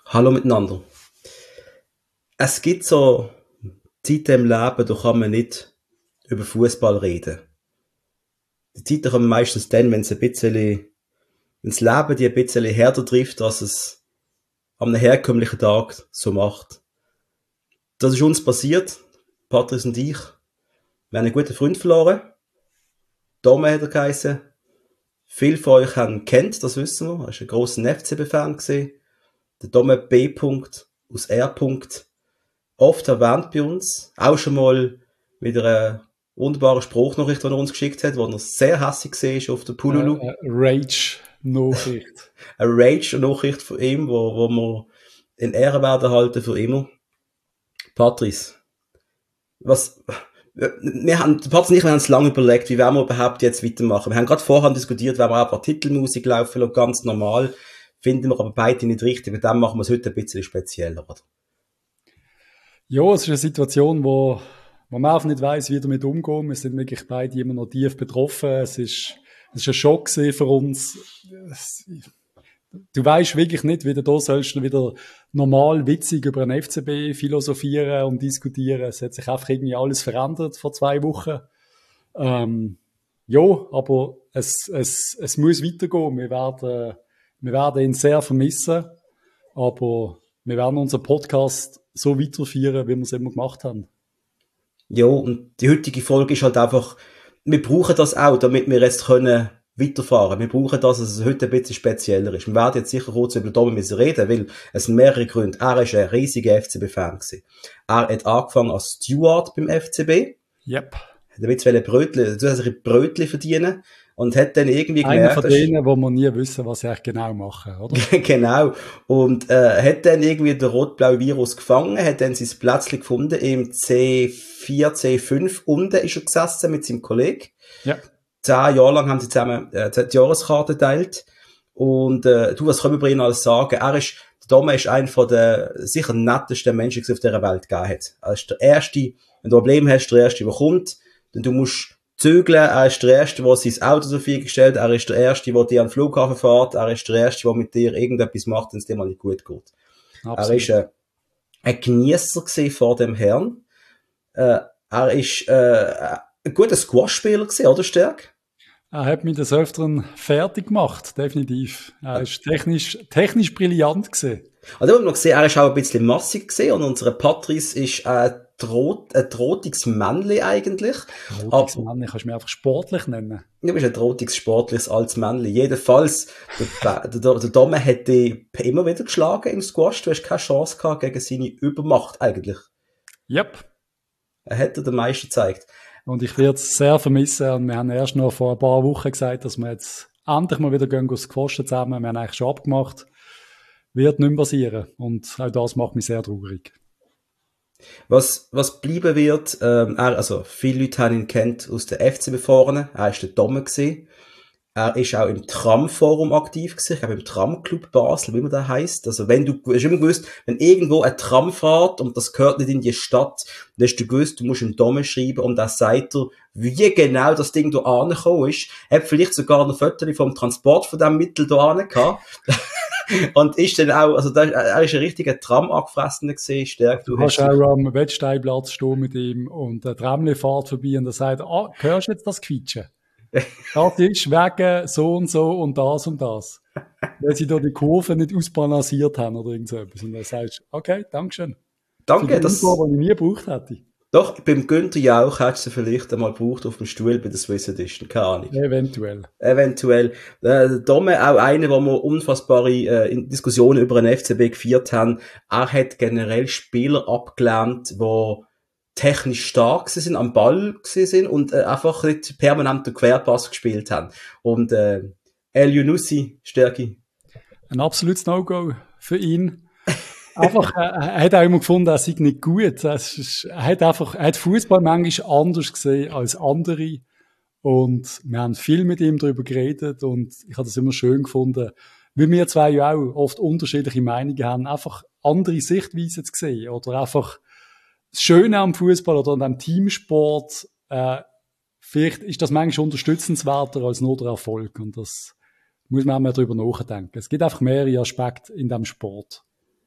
Hallo miteinander. Es gibt so Zeiten im Leben, da kann man nicht über Fußball reden. Die Zeiten kommen meistens dann, wenn wenn das Leben die ein bisschen härter trifft, als es am herkömmlichen Tag so macht. Das ist uns passiert, Patrice und ich. Wir haben einen guten Freund verloren. Dome hat er geheissen. Viele von euch haben ihn kennt, das wissen wir. Er war ein grosser FCB-Fan. Der Dome B. aus R. Oft erwähnt bei uns. Auch schon mal mit einer wunderbaren Spruchnachricht, die er uns geschickt hat, wo er sehr hässlich war auf der Pululu. Rage-Nachricht. Eine Rage-Nachricht von ihm, wo wir in Ehren werden halten für immer. Patrice, Patrice und ich, wir haben uns lange überlegt, wie wollen wir überhaupt jetzt weitermachen. Wir haben gerade vorher diskutiert, wenn wir auch ein paar Titelmusik laufen lassen, ganz normal. Finden wir aber beide nicht richtig, mit dem machen wir es heute ein bisschen spezieller, oder? Ja, es ist eine Situation, wo man einfach nicht weiss, wie damit umgehen. Wir sind wirklich beide immer noch tief betroffen. Es ist ein Schock für uns. Du weisst wirklich nicht, wie du da sollst du wieder normal witzig über einen FCB philosophieren und diskutieren. Es hat sich einfach irgendwie alles verändert vor 2 Wochen. Ja, aber es muss weitergehen. Wir werden ihn sehr vermissen, aber wir werden unseren Podcast so weiterführen, wie wir es immer gemacht haben. Ja, und die heutige Folge ist halt einfach, wir brauchen das auch, damit wir jetzt können weiterfahren. Wir brauchen das, dass es heute ein bisschen spezieller ist. Wir werden jetzt sicher kurz über Dome müssen reden, weil es sind mehrere Gründe. Er war ein riesiger FCB-Fan gewesen. Er hat angefangen als Steward beim FCB. Yep. Hat ein bisschen zusätzliche Brötchen verdienen und hat dann irgendwie gemerkt... Einer von denen, wo wir nie wissen, was sie eigentlich genau machen, oder? Genau. Und hat dann irgendwie den rot-blauen Virus gefangen, hat dann sein Plätzchen gefunden, im C4, C5 unten ist er gesessen mit seinem Kollegen. Ja. 10 Jahre lang haben sie zusammen die Jahreskarte geteilt. Und was können wir über ihn alles sagen? Der Dome ist einer von der sicher nettesten Menschen, die es auf dieser Welt gegeben hat. Er ist der Erste, wenn du ein Problem hast, der Erste, der kommt. Denn du musst zügeln. Er ist der Erste, der sein Auto zur Verfügung stellt. Er ist der Erste, der dir an den Flughafen fährt. Er ist der Erste, der mit dir irgendetwas macht, wenn es dir mal nicht gut geht. Absolut. Er war ein Geniesser vor dem Herrn. Er ist ein guter Squash-Spieler gewesen, oder Stärk? Er hat mich des Öfteren fertig gemacht, definitiv. Er ist technisch brillant gewesen. Also, wir haben gesehen, er ist auch ein bisschen massig gewesen und unser Patrice ist ein drohtiges Männli eigentlich. Drohtiges Männli, kannst du mich einfach sportlich nennen? Du bist ein drohtiges, sportliches, altes Männli. Jedenfalls, der Dome hat dich immer wieder geschlagen im Squash. Du hast keine Chance gehabt gegen seine Übermacht eigentlich. Yep. Er hat dir den meisten gezeigt. Und ich werde es sehr vermissen. Und wir haben erst noch vor ein paar Wochen gesagt, dass wir jetzt endlich mal wieder gehen squashen zusammen. Wir haben eigentlich schon abgemacht. Wird nicht mehr passieren. Und auch das macht mich sehr traurig. Was bleiben wird, viele Leute haben ihn kennt aus der FCB vorne. Er war der Dome gewesen. Er ist auch im Tramforum aktiv gewesen. Ich glaube, im Tramclub Basel, wie man da heisst. Also, hast immer gewusst, wenn irgendwo ein Tram fährt und das gehört nicht in die Stadt, dann hast du gewusst, du musst im Dome schreiben und dann sagt er, wie genau das Ding da angekommen ist. Er hat vielleicht sogar noch Fotos vom Transport von diesem Mittel da gehabt. Und ist dann auch, also er ist ein richtiger Tram-Angefressener gewesen, Stärk. Du hast auch am Wettsteinplatz stehen mit ihm und der Tramli fährt vorbei und er sagt, hörst du jetzt das Quietschen? Das ist wegen so und das und das. Weil sie da die Kurve nicht ausbalanciert haben oder irgend so etwas. Und dann sagst du, okay, Dankeschön. Danke, für die Info, die ich nie gebraucht hätte. Doch, beim Günther Jauch hättest du vielleicht einmal gebraucht auf dem Stuhl bei der Swiss Edition. Keine Ahnung. Eventuell. Dome auch einer, wo wir unfassbare Diskussionen über den FCB geführt haben. Er hat generell Spieler abgelehnt, die technisch stark sind, am Ball sind und einfach nicht permanent den Querpass gespielt haben. Und El Younousi, Stärke. Ein absolutes No-Go für ihn. Einfach, er hat auch immer gefunden, er sei nicht gut. Er hat Fußball manchmal anders gesehen als andere. Und wir haben viel mit ihm darüber geredet und ich habe das immer schön gefunden, weil wir zwei ja auch oft unterschiedliche Meinungen haben, einfach andere Sichtweisen zu sehen oder einfach das Schöne am Fußball oder an dem Teamsport, vielleicht ist das manchmal unterstützenswerter als nur der Erfolg und das muss man auch mal darüber nachdenken. Es gibt einfach mehrere Aspekte in diesem Sport.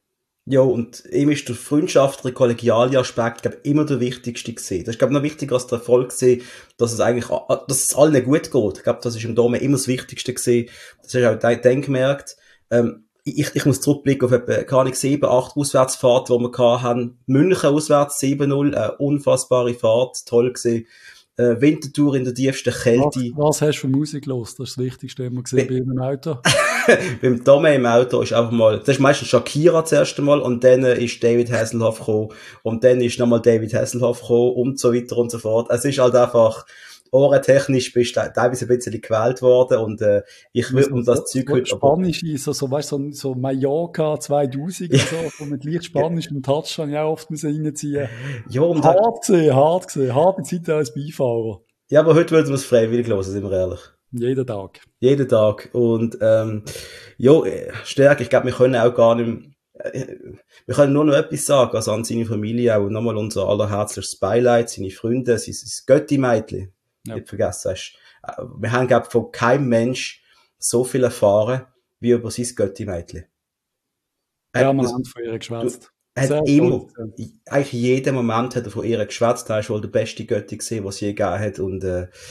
Ja, und ihm ist der freundschaftliche, kollegiale Aspekt, glaub, immer der wichtigste gewesen. Das ist, glaub, noch wichtiger als der Erfolg gewesen, dass es eigentlich, dass es allen gut geht. Ich glaube, das ist im Dome immer das Wichtigste gewesen. Das hast du auch dann gemerkt. Ich muss zurückblicken auf etwa, keine Ahnung, 7, 8 Auswärtsfahrten, die wir hatten. München auswärts 7-0, eine unfassbare Fahrt, toll gewesen. Winterthur in der tiefsten Kälte. Was hast du für Musik los? Das ist das Wichtigste immer gesehen bei einem Auto. Beim Dome im Auto ist einfach mal, das ist meistens Shakira das erste Mal und dann ist David Hasselhoff gekommen und dann ist nochmal David Hasselhoff gekommen und so weiter und so fort. Es ist halt einfach, ohrentechnisch bist du teilweise ein bisschen gewählt worden und ich würde um das Zeug heute... Spanische, weißt du, so Mallorca 2000 und so mit leicht spanischem Touch habe ich auch oft reinziehen. Ja, und hart gesehen, harte Zeit als Beifahrer. Ja, aber heute würden wir es freiwillig hören, sind wir ehrlich. Jeden Tag. Jeden Tag. Und ja, Stärke, ich glaube, wir können auch gar nicht wir können nur noch etwas sagen, also an seine Familie auch nochmal unser allerherzlichstes Beileid, seine Freunde, sein Götti-Mädchen. Ja. Nicht vergessen hast. Wir haben, glaube ich, von keinem Mensch so viel erfahren, wie über sein Götti-Mädchen. Ja, man hat von ihr geschwätzt. Er hat immer, eigentlich jeden Moment hat er von ihr geschwätzt, er ist wohl der beste Götti gesehen, was sie je gegeben hat, und,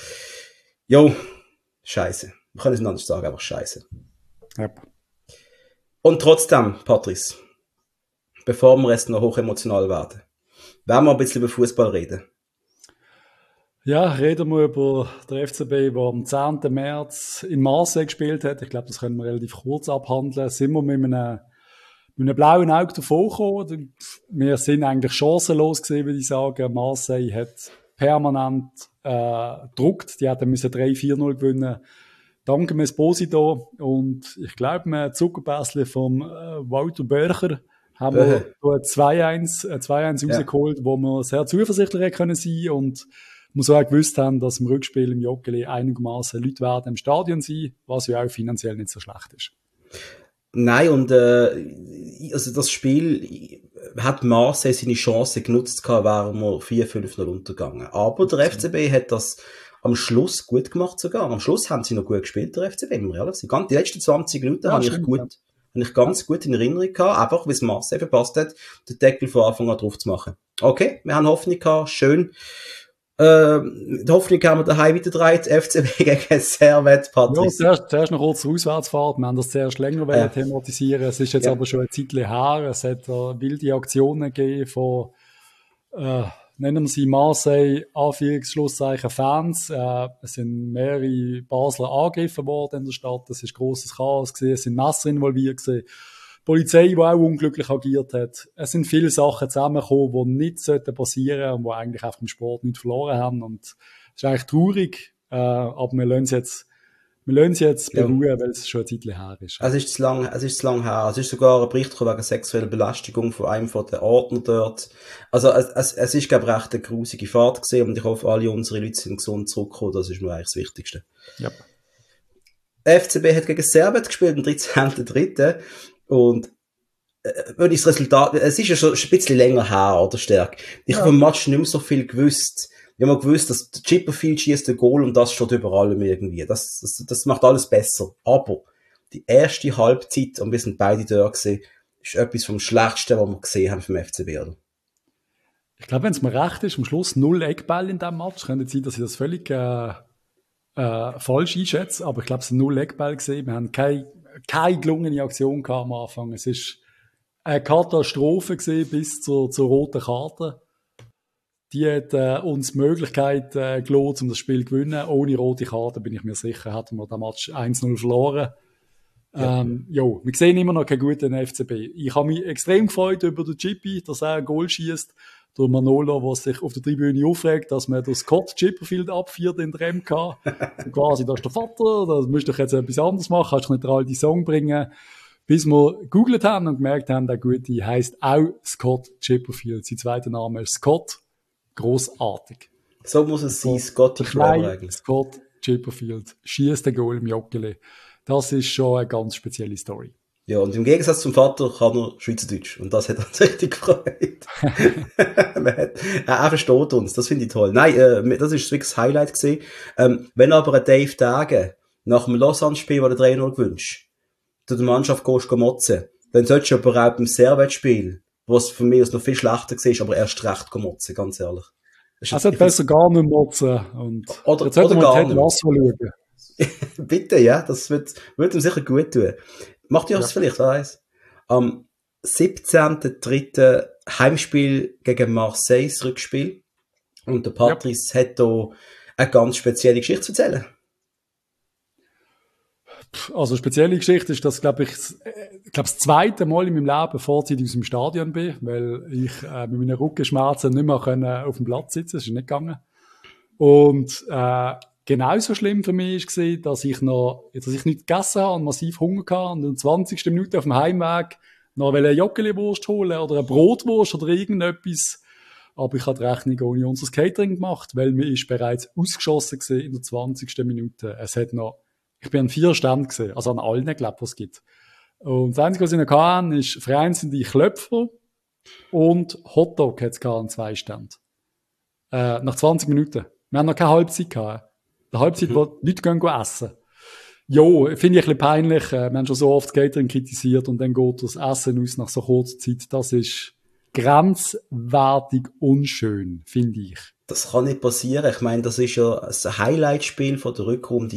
jo, scheisse. Wir können es nicht anders sagen, einfach scheisse. Yep. Und trotzdem, Patrice, bevor wir jetzt noch hochemotional werden, werden wir ein bisschen über Fußball reden. Ja, reden wir über den FCB, der am 10. März in Marseille gespielt hat. Ich glaube, das können wir relativ kurz abhandeln. Sind wir mit einem blauen Auge davon gekommen? Wir sind eigentlich chancenlos gewesen, würde ich sagen. Marseille hat permanent gedruckt. Die hätten 3-4-0 gewinnen. Danke Esposito. Und ich glaube, ein Zuckerpässchen vom Walter Börcher haben wir 2-1 rausgeholt, wo wir sehr zuversichtlich können sein und wir so auch gewusst haben, dass im Rückspiel im Joggeli einigermaßen Leute werden im Stadion sein, was ja auch finanziell nicht so schlecht ist. Nein, und also das Spiel hat Marseille seine Chance genutzt gehabt, wären wir 4-5-0 untergegangen. Aber der FCB hat das am Schluss gut gemacht sogar. Am Schluss haben sie noch gut gespielt, der FCB, wenn wir ehrlich sind. Die letzten 20 Minuten habe ich ganz gut in Erinnerung gehabt, einfach weil es Marseille verpasst hat, den Deckel von Anfang an drauf zu machen. Okay, wir haben Hoffnung gehabt, schön. Die Hoffnung haben wir daheim wieder gedreht, FCB gegen Servette, Patrice. Ja, zuerst noch kurz Auswärtsfahrt. Wir haben das zuerst länger thematisieren. Es ist jetzt aber schon ein Zeitchen her. Es hat wilde Aktionen gegeben von, nennen wir sie Marseille, Anführungsschlusszeichen Fans. Es sind mehrere Basler angegriffen worden in der Stadt. Es ist grosses Chaos gewesen. Es sind Messer involviert gewesen. Die Polizei, die auch unglücklich agiert hat. Es sind viele Sachen zusammengekommen, die nicht passieren sollten und die eigentlich einfach im Sport nicht verloren haben. Und es ist eigentlich traurig, aber wir lassen es jetzt beruhen, weil es schon ein Zeitchen her ist. Es ist zu lang her. Es ist sogar ein Bericht wegen sexueller Belästigung von einem von den Ordner dort. Also, es ist, glaube ich, recht eine grusige Fahrt gewesen und ich hoffe, alle unsere Leute sind gesund zurückgekommen. Das ist mir eigentlich das Wichtigste. Ja. FCB hat gegen Servette gespielt am 13.3. Und wenn ich das Resultat, es ist ja schon ein bisschen länger her, oder Stärk. Ich habe im Match nicht mehr so viel gewusst. Ich habe gewusst, dass der Chipperfield schießt den Goal und das steht über allem irgendwie. Das macht alles besser. Aber die erste Halbzeit, und wir sind beide da gewesen, ist etwas vom Schlechtesten, was wir gesehen haben vom FCB, oder? Ich glaube, wenn es mir recht ist, am Schluss 0 Eckball in diesem Match. Könnte sein, dass ich das völlig falsch einschätze, aber ich glaube, es sind 0 Eckball gesehen. Wir haben keine gelungene Aktion gehabt am Anfang. Es ist eine Katastrophe gewesen bis zur roten Karte. Die hat uns die Möglichkeit gelassen, um das Spiel zu gewinnen. Ohne rote Karte bin ich mir sicher, hätten wir den Match 1-0 verloren. Wir sehen immer noch keinen guten FCB. Ich habe mich extrem gefreut über den Chippy, dass er ein Goal schießt. Der Manolo, der sich auf der Tribüne aufregt, dass man den Scott Chipperfield abführt in der MK. Und quasi, das ist der Vater, da musst du jetzt etwas anderes machen, kannst du nicht den alten Song bringen. Bis wir gegoogelt haben und gemerkt haben, der Gute heisst auch Scott Chipperfield. Sein zweiter Name ist Scott. Grossartig. So muss es sein, Scotty Flower eigentlich. Scott Chipperfield schießt den Goal im Joggeli. Das ist schon eine ganz spezielle Story. Ja, und im Gegensatz zum Vater kann er Schweizerdeutsch. Und das hat uns richtig gefreut. Er versteht uns. Das finde ich toll. Nein, das ist wirklich das Highlight gewesen. Wenn aber ein Dave Dage nach dem Lausanne-Spiel, wo der 3-0 gewünscht, du der Mannschaft gehst motzen, dann solltest du aber auch beim Servet-Spiel, was für mich noch viel schlechter war, aber erst recht motzen, ganz ehrlich. Es hat besser gar nicht motzen. Und jetzt sollten wir mal Ted Lasso schauen. Bitte, ja, das wird ihm sicher gut tun. Macht ihr das vielleicht, wer weiss? Am 17.3. Heimspiel gegen Marseille, das Rückspiel. Und der Patrice hat da eine ganz spezielle Geschichte zu erzählen. Also, spezielle Geschichte ist, dass, glaube ich, das zweite Mal in meinem Leben vorzeitig aus dem Stadion bin, weil ich mit meinen Rückenschmerzen nicht mehr auf dem Platz sitzen konnte. Das ist nicht gegangen. Und genauso schlimm für mich war, dass ich nichts gegessen habe und massiv Hunger hatte und in der 20. Minute auf dem Heimweg noch eine Joggeli-Wurst holen oder eine Brotwurst oder irgendetwas. Aber ich habe die Rechnung ohne unser Catering gemacht, weil mir ist bereits ausgeschossen in der 20. Minute. Ich bin an 4 Ständen gesehen, also an allen, glaube ich, was es gibt. Und das Einzige, was ich noch hatte, ist vereinzelte Klöpfer und Hotdog hat es an 2 Ständen. Nach 20 Minuten. Wir haben noch keine Halbzeit gehabt. Die Halbzeit, wo die Leute gehen essen. Jo, finde ich ein bisschen peinlich. Wir haben schon so oft das Catering kritisiert und dann geht das Essen aus nach so kurzer Zeit. Das ist grenzwertig unschön, finde ich. Das kann nicht passieren. Ich meine, das ist ja ein Highlight-Spiel von der Rückrunde.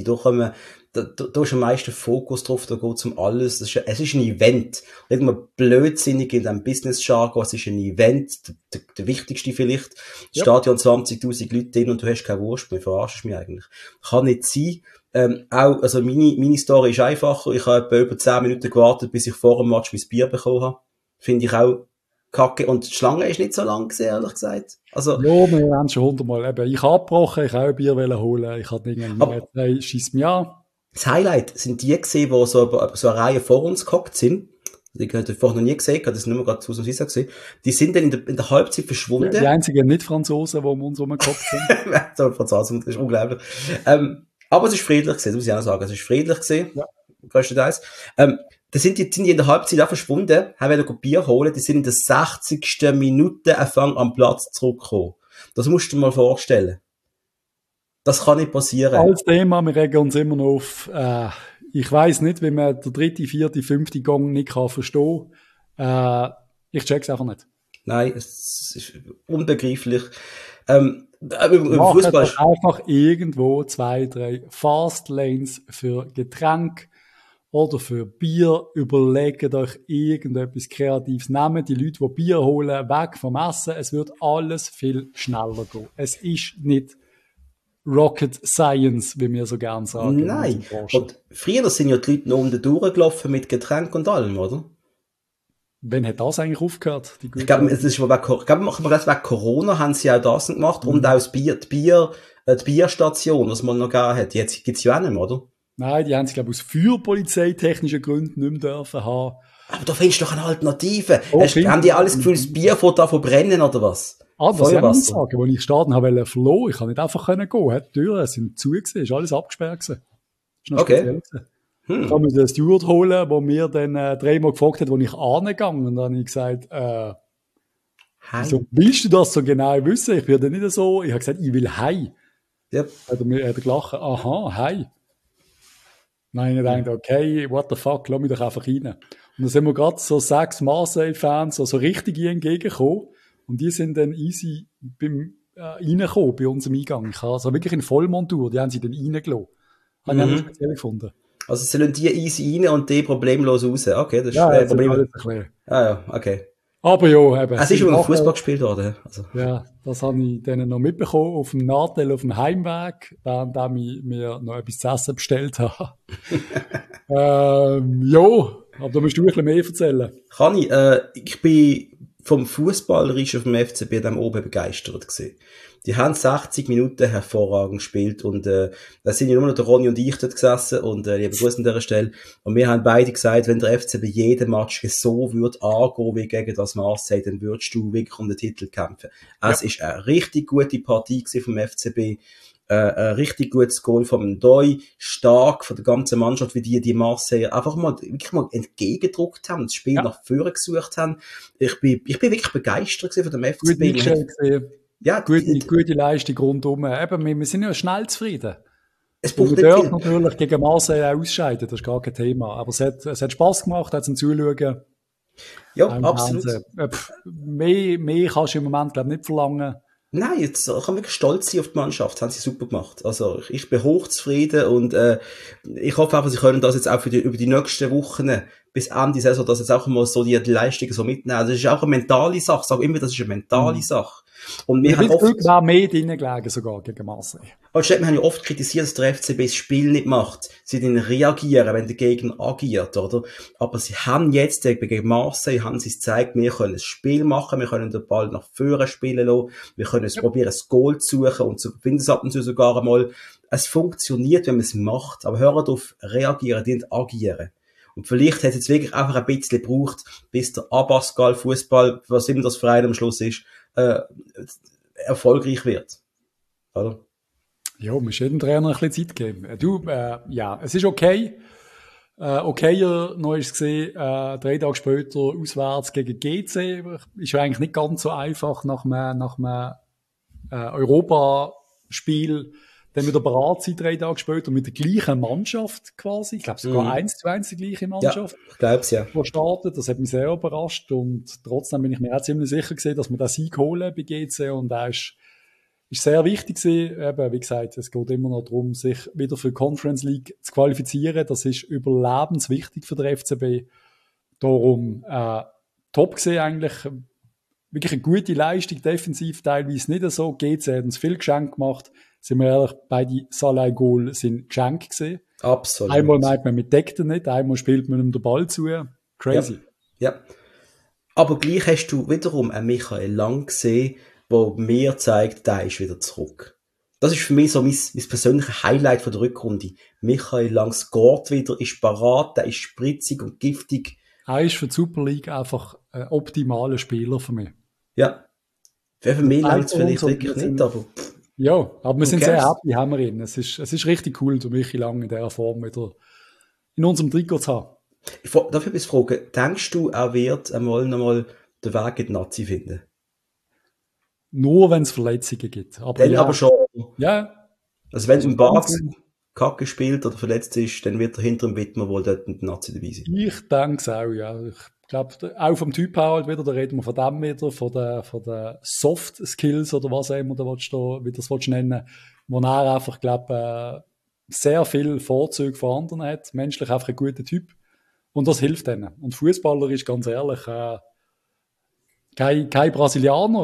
Da ist am meisten Fokus drauf, da geht es um alles. Es ist ein Event. Nicht mal blödsinnig in diesem Business-Jargon, es ist ein Event, der wichtigste vielleicht. Das Stadion 20.000 Leute drin und du hast keine Wurst mehr, verarschst mich eigentlich. Kann nicht sein. Also meine Story ist einfacher. Ich habe etwa über 10 Minuten gewartet, bis ich vor dem Match mein Bier bekommen habe. Finde ich auch kacke. Und die Schlange ist nicht so lang gewesen, ehrlich gesagt. Also, ja, wir haben schon 100-mal. Eben, ich habe abgebrochen, ich habe ein Bier holen. Ich habe irgendwie schießt mich an. Das Highlight sind die gesehen, die so eine Reihe vor uns gehockt sind. Die habe ich vorher noch nie gesehen, das ist nur gerade aus dem Sisa gesehen. Die sind dann in der Halbzeit verschwunden. Die einzigen Nicht-Franzosen, die um uns herumgehockt sind. So, Franzosen, das ist unglaublich. Aber es ist friedlich gewesen, das muss ich auch sagen. Es ist friedlich gewesen. Ja. Größtenteils. Da sind die in der Halbzeit auch verschwunden, haben wieder Bier holen, die sind in der 60. Minute Anfang am Platz zurückgekommen. Das musst du dir mal vorstellen. Das kann nicht passieren. Als Thema, wir regen uns immer noch auf, ich weiss nicht, wie man den 3., 4., 5. Gang nicht verstehen kann. Ich check's einfach nicht. Nein, es ist unbegreiflich. Fußball ist einfach irgendwo 2, 3 Fastlanes für Getränke oder für Bier. Überlegt euch irgendetwas Kreatives. Nehmt die Leute, die Bier holen, weg vom Essen. Es wird alles viel schneller gehen. Es ist nicht Rocket Science, wie wir so gerne sagen. Nein. Und früher sind ja die Leute noch unten durchgelaufen mit Getränk und allem, oder? Wann hat das eigentlich aufgehört? Ich glaube, wegen Corona haben sie auch das gemacht und auch die Bierstation, was man noch gegeben hat. Jetzt gibt's ja auch nicht mehr, oder? Nein, die haben sie, glaube ich, aus feuerpolizeitechnischen Gründen nicht mehr dürfen haben. Aber da findest du doch eine Alternative. Haben die alles Gefühl, das Bier von davon brennen, oder was? Das muss ich sagen. Als ich starten habe, verloren. Ich kann nicht einfach gehen. Die Türen sind zu gewesen. Ist alles abgesperrt gewesen. Ist noch speziell gewesen. Ich habe mir den Steward holen, der mir dann 3-mal gefragt hat, wo ich angegangen. Und dann habe ich gesagt, wieso willst du das so genau wissen? Ich bin ja nicht so. Ich habe gesagt, ich will heim. Yep. Hat er gelacht, aha, heim. Nein, ich dachte, okay, what the fuck, lass mich doch einfach rein. Und dann sind wir gerade so 6 Marseille-Fans so richtig entgegengekommen. Und die sind dann easy reingekommen bei unserem Eingang. Also wirklich in Vollmontur, die haben sie dann reingelassen. Habe ich auch speziell gefunden. Also sollen die easy rein und die problemlos raus? Okay, das ist ein Problem. Ja, okay. Aber ja, eben. Es ist über Fußball gespielt worden. Also. Ja, das habe ich dann noch mitbekommen auf dem Nachteil auf dem Heimweg, während ich mir noch etwas zu essen bestellt habe. Ja, aber da musst du ein bisschen mehr erzählen. Kann ich. Ich bin vom Fußballerischen vom FCB dann oben begeistert gewesen. Die haben 60 Minuten hervorragend gespielt und da sind ja nur noch der Ronny und ich dort gesessen und liebe Grüße an dieser Stelle. Und wir haben beide gesagt, wenn der FCB jeden Match so würde angehen wie gegen das Marseille, dann würdest du wirklich um den Titel kämpfen. Es ist eine richtig gute Partie gewesen vom FCB. Ein richtig gutes Goal vom Ndoi, stark von der ganzen Mannschaft, wie die Marseille einfach wirklich mal entgegendruckt haben, das Spiel nach vorne gesucht haben. Ich bin wirklich begeistert von dem FCB. Ja, gute Leistung rundum. Eben, wir sind ja schnell zufrieden. Es braucht nicht natürlich gegen Marseille ausscheiden, das ist gar kein Thema. Aber es hat Spass gemacht, hat zum Zuschauen. Ja, Auch im absolut. Fernsehen. Mehr kannst du im Moment, glaube ich, nicht verlangen. Nein, jetzt kann man wirklich stolz sein auf die Mannschaft. Das haben sie super gemacht. Also ich bin hochzufrieden und ich hoffe einfach, sie können das jetzt auch über die nächsten Wochen bis Ende Saison, dass jetzt auch mal so die Leistungen so mitnehmen. Das ist auch eine mentale Sache. Ich sage immer, das ist eine mentale Mhm. Sache. Und Ich wir habe haben das oft Glück, wäre mehr drinnen gelegen, sogar gegen Marseille. Anstatt, wir haben ja oft kritisiert, dass der FCB das Spiel nicht macht. Sie dann reagieren, wenn der Gegner agiert, oder? Aber sie haben jetzt, gegen Marseille, haben sie es gezeigt, wir können das Spiel machen, wir können den Ball nach vorne spielen lassen, wir können es Ja. probieren, das Goal zu suchen und zu gewinnen es ab und zu sogar einmal. Es funktioniert, wenn man es macht. Aber hört auf reagieren, die nicht agieren. Und vielleicht hat es jetzt wirklich einfach ein bisschen gebraucht, bis der Abascal Fußball, was immer das Verein am Schluss ist, erfolgreich wird. Oder? Ja, man muss jedem Trainer ein bisschen Zeit geben. Ja, es ist okay. Okayer, noch ist es gesehen, 3 Tage später auswärts gegen GC. Ist ja eigentlich nicht ganz so einfach nach einem Europaspiel dann wieder bereit sein, 3 Tage später, mit der gleichen Mannschaft quasi. Ich glaube sogar 1:1 die gleiche Ja, Mannschaft. ich glaub's ja. Startet. Das hat mich sehr überrascht und trotzdem bin ich mir auch ziemlich sicher gewesen, dass wir den Sieg holen bei GC und er ist sehr wichtig gewesen. Eben, wie gesagt, es geht immer noch darum, sich wieder für die Conference League zu qualifizieren. Das ist überlebenswichtig für den FCB. Darum top gesehen eigentlich. Wirklich eine gute Leistung, defensiv teilweise nicht so. GC hat uns viel Geschenk gemacht. Sind wir ehrlich, beide Salah-Goal sind Geschenk gesehen. Absolut. Einmal meint man mit Deckten nicht, einmal spielt man ihm den Ball zu. Crazy. Ja. Aber gleich hast du wiederum einen Michael Lang gesehen, der mir zeigt, der ist wieder zurück. Das ist für mich so mein persönliches Highlight von der Rückrunde. Michael Lang scoret wieder, ist parat, der ist spritzig und giftig. Er ist für die Super League einfach ein optimaler Spieler für mich. Ja. Für mich langt es vielleicht wirklich nicht, aber... Ja, aber wir sind cares? sehr happy, haben wir ihn. Es ist richtig cool, den Michi Lang in dieser Form wieder in unserem Trikot zu haben. Darf ich etwas fragen? Denkst du, er wird einmal nochmal den Weg in die Nazi finden? Nur wenn es Verletzungen gibt. Aber Dann ja, aber schon. ja, Also wenn ein Bart langsam. Kacke spielt oder verletzt ist, dann wird er hinter dem Widmer wohl dort in der Nazi dabei sein. Ich denke es auch, ja. Ich glaube, auch vom Typ her halt wieder, da reden wir von dem wieder, von den Soft Skills oder was auch immer du wie das willst nennen, wo er einfach, glaube sehr viel Vorzüge von anderen hat. Menschlich einfach ein guter Typ. Und das hilft denen. Und Fußballer ist ganz ehrlich, kein Brasilianer,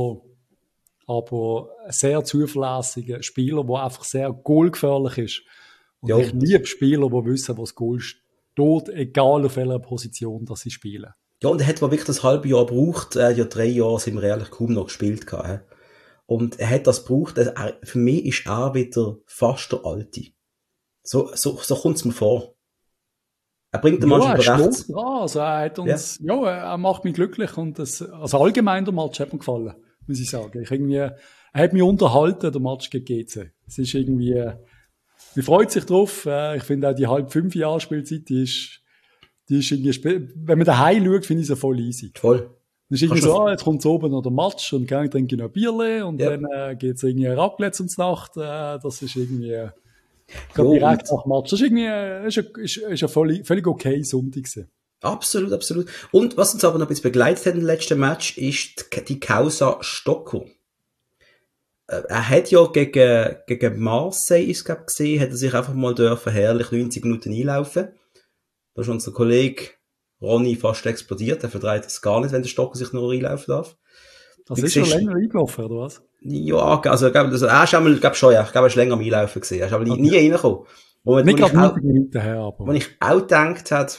aber ein sehr zuverlässiger Spieler, der einfach sehr goalgefährlich ist. Und Ja. ich liebe Spieler, die wissen, was Goal steht, egal auf welcher Position dass sie spielen. Ja, und er hat wirklich das halbe Jahr gebraucht. Er hat ja 3 Jahre, sind wir ehrlich, kaum noch gespielt gehabt. Und er hat das gebraucht. Für mich ist er wieder fast der Alte. So kommt es mir vor. Er bringt den Mannschaft er rechts. schlägt dran. Also er hat uns, er macht mich glücklich und also allgemein der Match hat mir gefallen, muss ich sagen. Er hat mich unterhalten, der Match gegen GC. Es ist irgendwie, man freut sich drauf. Ich finde auch die 4,5 Jahre Spielzeit, die ist irgendwie, wenn man daheim schaut, finde ich sie voll easy. Voll. Das ist irgendwie so, jetzt kommt oben noch der Match und dann trinke ich noch Bierle und Ja. dann geht's irgendwie Raclette ums Nacht. Das ist irgendwie, Jo, direkt nach dem Match. Das ist irgendwie, ist ein völlig okay Sonntag gewesen. Absolut, absolut. Und was uns aber noch ein bisschen begleitet hat im letzten Match, ist die Causa Stocker. Er hat ja gegen Marseille, ist glaub gesehen, hat er sich einfach mal dürfen herrlich 90 Minuten einlaufen. Da ist unser Kollege Ronny fast explodiert. Er verdreht das gar nicht, wenn der Stocker sich noch einlaufen darf. Das ist schon länger eingelaufen, oder was? Ja, also er ist einmal, schon, ja, ich glaube, er ist länger am Einlaufen gewesen. Er ist aber nie reingekommen. Nicht gerade 90 Minuten her, aber. Wo ich auch gedacht habe,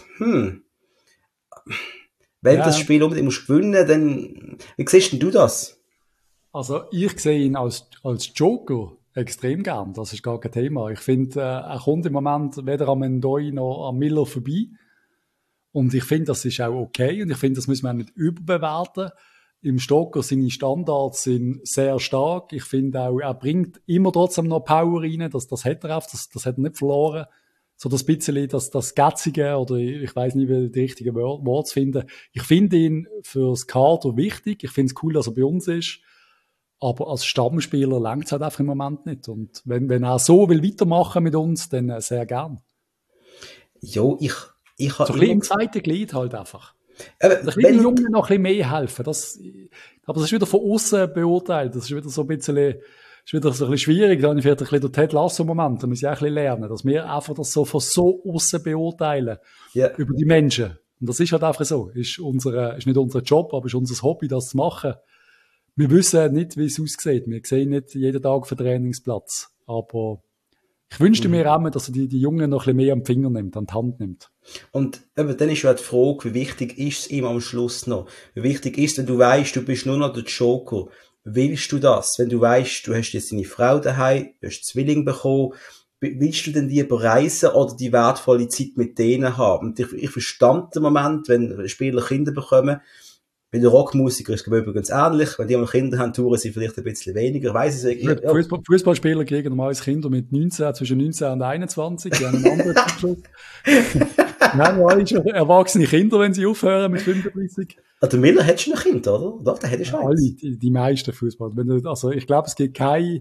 wenn das Spiel unbedingt musst gewinnen, dann, wie siehst denn du das? Also, ich sehe ihn als Joker extrem gern. Das ist gar kein Thema. Ich finde, er kommt im Moment weder am Ndoi noch am Miller vorbei. Und ich finde, das ist auch okay. Und ich finde, das müssen wir auch nicht überbewerten. Im Stocker seine Standards sind sehr stark. Ich finde auch, er bringt immer trotzdem noch Power rein. Das hat er auch, das hat er nicht verloren. So das bisschen, das Gätzige, oder ich weiß nicht, wie die richtigen Worte zu finden. Ich finde ihn fürs Kader wichtig. Ich finde es cool, dass er bei uns ist. Aber als Stammspieler langt es halt einfach im Moment nicht. Und wenn er so will weitermachen mit uns, dann sehr gern. Jo, ich so ein bisschen im zweiten Glied halt einfach. Den kleinen Jungen noch ein bisschen mehr helfen. Aber das ist wieder von außen beurteilt. Das ist wieder so ein bisschen, ist wieder so ein bisschen schwierig. Da habe ich vielleicht ein bisschen den Ted Lasso-Moment. Da muss ich auch ein bisschen lernen, dass wir einfach das so von so außen beurteilen. Ja. Über die Menschen. Und das ist halt einfach so. Ist nicht unser Job, aber ist unser Hobby, das zu machen. Wir wissen nicht, wie es aussieht. Wir sehen nicht jeden Tag auf den Trainingsplatz. Aber ich wünschte mir auch, dass er die Jungen noch ein bisschen mehr am Finger nimmt, an die Hand nimmt. Und eben, dann ist ja die Frage, wie wichtig ist es ihm am Schluss noch? Wie wichtig ist, wenn du weißt, du bist nur noch der Joker? Willst du das? Wenn du weißt, du hast jetzt deine Frau daheim, du hast Zwilling bekommen, willst du denn lieber reisen oder die wertvolle Zeit mit denen haben? Und ich verstand den Moment, wenn Spieler Kinder bekommen. Bei den Rockmusikern ist es übrigens ähnlich. Wenn die mal Kinder haben, touren sie vielleicht ein bisschen weniger. Weiss ich es ja. Fußballspieler kriegen normalerweise Kinder mit 19, zwischen 19 und 21. Die haben einen anderen Zyklus. Nein, alle schon erwachsene Kinder, wenn sie aufhören mit 35. Der Miller hat schon ein Kind, oder? Doch, der hätte schon alle, die meisten Fußballer. Also ich glaube, es gibt keine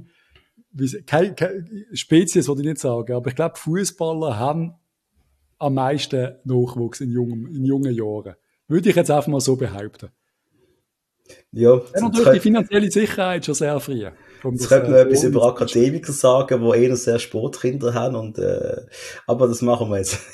Spezies, würde ich nicht sagen, aber ich glaube, Fußballer haben am meisten Nachwuchs in jungen Jahren. Würde ich jetzt einfach mal so behaupten. Ja. Dann natürlich die finanzielle Sicherheit schon sehr früh. Jetzt könnte man etwas über Akademiker sagen, die eher sehr Sportkinder haben, aber das machen wir jetzt.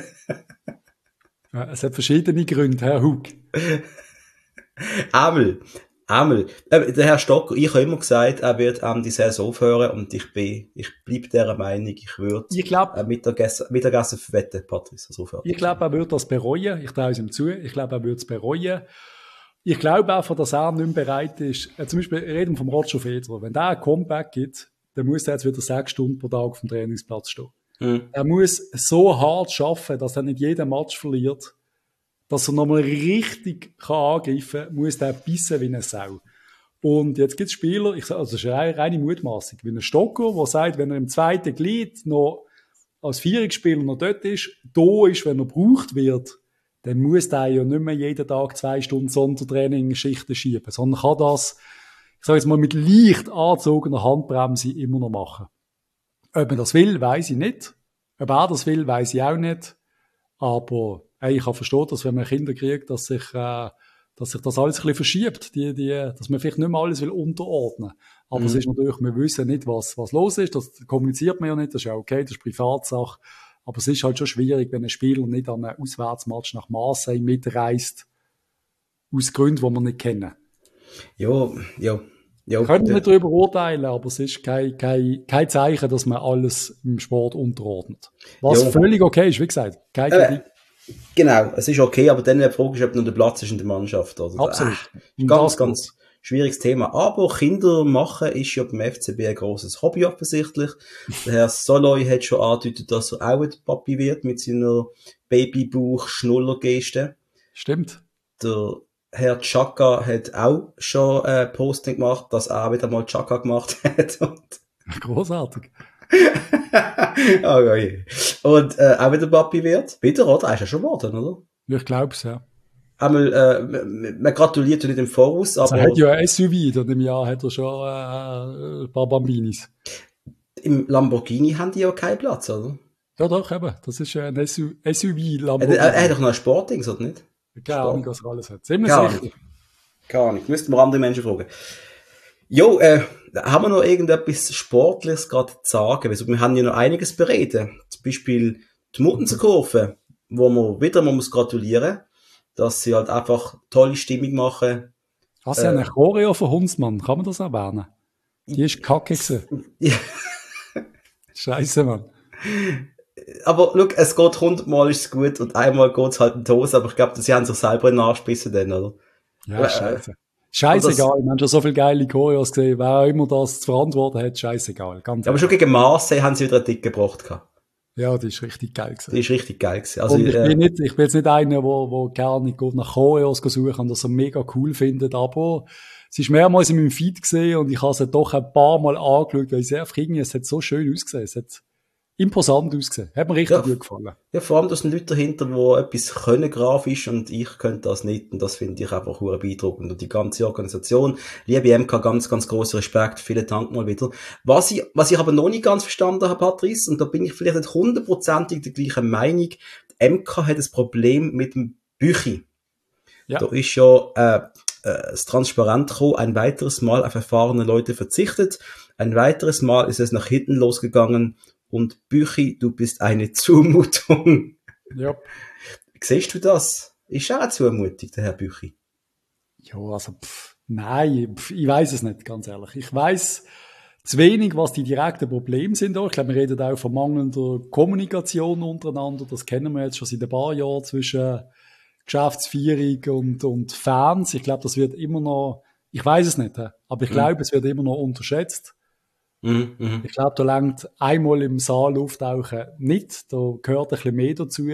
Ja, es hat verschiedene Gründe, Herr Hug. Einmal. Der Herr Stocker, ich habe immer gesagt, er wird die Saison aufhören und ich bleibe dieser Meinung, ich würde Mittagessen verwetten, Patrice. Ich glaube, er wird das bereuen. Ich traue es ihm zu. Ich glaube, er wird es bereuen. Ich glaube einfach, dass er nicht mehr bereit ist. Zum Beispiel reden wir vom Roger Federer. Wenn der ein Comeback gibt, dann muss er jetzt wieder 6 Stunden pro Tag auf dem Trainingsplatz stehen. Er muss so hart arbeiten, dass er nicht jeden Match verliert. Dass er nochmal richtig angreifen kann, muss der bissen wie eine Sau. Und jetzt gibt es Spieler, das ist eine reine Mutmaßung, wie ein Stocker, der sagt, wenn er im zweiten Glied noch als Vierungsspieler noch dort ist, da ist, wenn er gebraucht wird, dann muss der ja nicht mehr jeden Tag 2 Stunden Sondertraining-Schichten schieben, sondern kann das, ich sage jetzt mal, mit leicht angezogener Handbremse immer noch machen. Ob man das will, weiss ich nicht. Ob er das will, weiss ich auch nicht. Aber ich kann verstehen, dass wenn man Kinder kriegt, dass sich das alles ein bisschen verschiebt, dass man vielleicht nicht mehr alles will unterordnen. Aber es ist natürlich, wir wissen nicht, was los ist, das kommuniziert man ja nicht, das ist ja okay, das ist Privatsache. Aber es ist halt schon schwierig, wenn ein Spieler nicht an einem Auswärtsmatch nach Marseille mitreist, aus Gründen, die wir nicht kennen. Ja. Können wir nicht darüber urteilen, aber es ist kein Zeichen, dass man alles im Sport unterordnet. Was völlig okay ist, wie gesagt. Kein Kritik. Genau, es ist okay, aber dann die Frage ist, ob noch der Platz ist in der Mannschaft. Also, absolut. Ganz schwieriges Thema. Aber Kinder machen ist ja beim FCB ein grosses Hobby offensichtlich. Der Herr Soloy hat schon angedeutet, dass er auch ein Papi wird mit seiner Babybauch-Schnuller-Geste. Stimmt. Der Herr Chaka hat auch schon ein Posting gemacht, dass er wieder mal Chaka gemacht hat. Großartig. Okay. Und auch wieder Papi wird. Wieder, oder? Er ist ja schon geworden, oder? Ich glaube es, ja. Einmal, man gratuliert nicht im Voraus, aber... Er hat ja ein SUV, und im Jahr hat er schon ein paar Bambinis. Im Lamborghini haben die ja keinen Platz, oder? Ja doch, eben. Das ist ein SUV-Lamborghini. Er hat doch noch ein Sportdings, oder nicht? Keine Ahnung, was er alles hat. Ziemlich sicher. Keine Ahnung. Müssten wir andere Menschen fragen. Jo, haben wir noch irgendetwas Sportliches gerade zu sagen? Also, wir haben ja noch einiges bereden. Zum Beispiel die Muttenserkurve, wo man wieder mal muss gratulieren, dass sie halt einfach tolle Stimmung machen. Was ist eine Choreo von Hundsmann? Kann man das erwähnen? Die ist kacke gewesen. Scheiße, Mann. Aber look, es geht 100-mal ist es gut und einmal geht es halt in die Hose, aber ich glaube, sie haben sich selber in den Arsch gebissen dann, oder? Ja, scheiße. Scheißegal, wir haben schon so viele geile Choreos gesehen, wer auch immer das zu verantworten hat, scheißegal. Ganz aber schon gegen Marseille haben sie wieder einen Dick gebracht gehabt. Ja, die ist richtig geil gewesen. Die ist richtig geil gewesen. Also, und ich bin jetzt nicht einer, der gerne nach Choreos suchen und das so mega cool findet, aber es ist mehrmals in meinem Feed gesehen und ich habe sie doch ein paar Mal angeschaut, weil sie einfach irgendwie, es hat so schön ausgesehen, es hat imposant ausgesehen. Hat mir richtig gut gefallen. Ja, vor allem, da sind Leute dahinter, die etwas können grafisch und ich könnte das nicht und das finde ich einfach sehr beeindruckend. Und die ganze Organisation, liebe MK, ganz, ganz grosser Respekt, vielen Dank mal wieder. Was ich aber noch nicht ganz verstanden habe, Patrice, und da bin ich vielleicht nicht 100% der gleichen Meinung, die MK hat ein Problem mit dem Büchi. Ja. Da ist ja das Transparent gekommen, ein weiteres Mal auf erfahrene Leute verzichtet, ein weiteres Mal ist es nach hinten losgegangen und Büchi, du bist eine Zumutung. Ja. Siehst du das? Ist auch eine Zumutung, der Herr Büchi? Ja, also, nein, ich weiß es nicht, ganz ehrlich. Ich weiß zu wenig, was die direkten Probleme sind. Ich glaube, wir reden auch von mangelnder Kommunikation untereinander. Das kennen wir jetzt schon seit ein paar Jahren zwischen Geschäftsführung und Fans. Ich glaube, das wird immer noch, ich weiß es nicht, aber ich glaube, es wird immer noch unterschätzt. Ich glaube, da langt einmal im Saal auftauchen nicht. Da gehört ein bisschen mehr dazu,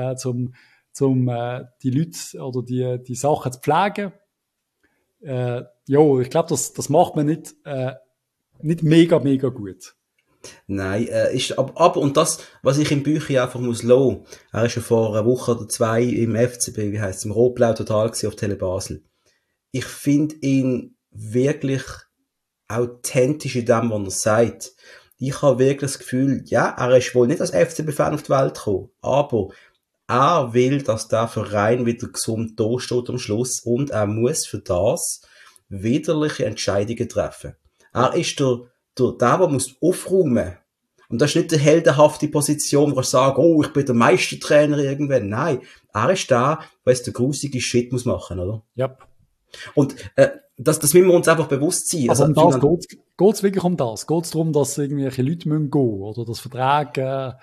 zum die Leute oder die Sachen zu pflegen. Ja, ich glaube, das macht man nicht mega gut. Nein, aber, und das, was ich im Büchi einfach muss lassen, er ist ja vor einer Woche oder zwei im FCB, wie heisst es, im Rotblau Total gewesen, auf Tele Basel. Ich finde ihn wirklich authentisch in dem, was er sagt. Ich habe wirklich das Gefühl, ja, er ist wohl nicht als FCB-Fan auf die Welt gekommen, aber er will, dass der Verein wieder gesund dasteht am Schluss und er muss für das widerliche Entscheidungen treffen. Er ist der muss aufräumen. Und das ist nicht die heldenhafte Position, wo er sagt, oh, ich bin der Meistertrainer irgendwann. Nein, er ist der, der jetzt den grusigen Shit muss machen, oder? Ja. Und das müssen wir uns einfach bewusst sein. Also um das geht's wirklich um das? Geht's darum, dass irgendwelche Leute gehen müssen oder dass Verträge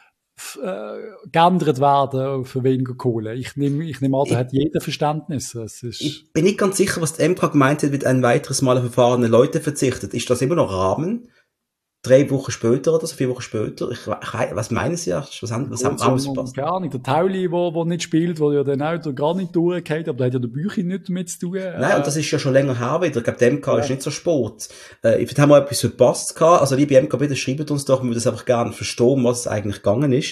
geändert werden für weniger Kohle? Ich nehme an, da hat jeder Verständnis. Ich bin nicht ganz sicher, was die MK gemeint hat, mit ein weiteres Mal auf erfahrene Leute verzichtet. Ist das immer noch Rahmen? 3 Wochen später oder so, 4 Wochen später? Was meinen Sie eigentlich? Was haben Sie verpasst? Keine Ahnung, der Tauli, der nicht spielt, der ja dann auch gar nicht durchgeht, aber da hat ja der Büchi nicht damit zu tun. Nein, und das ist ja schon länger her wieder. Ich glaube, der MK ist nicht so spät. Ich haben wir etwas verpasst gehabt. Also, liebe MK, bitte schreibt uns doch, wir würden das einfach gerne verstehen, was es eigentlich gegangen ist.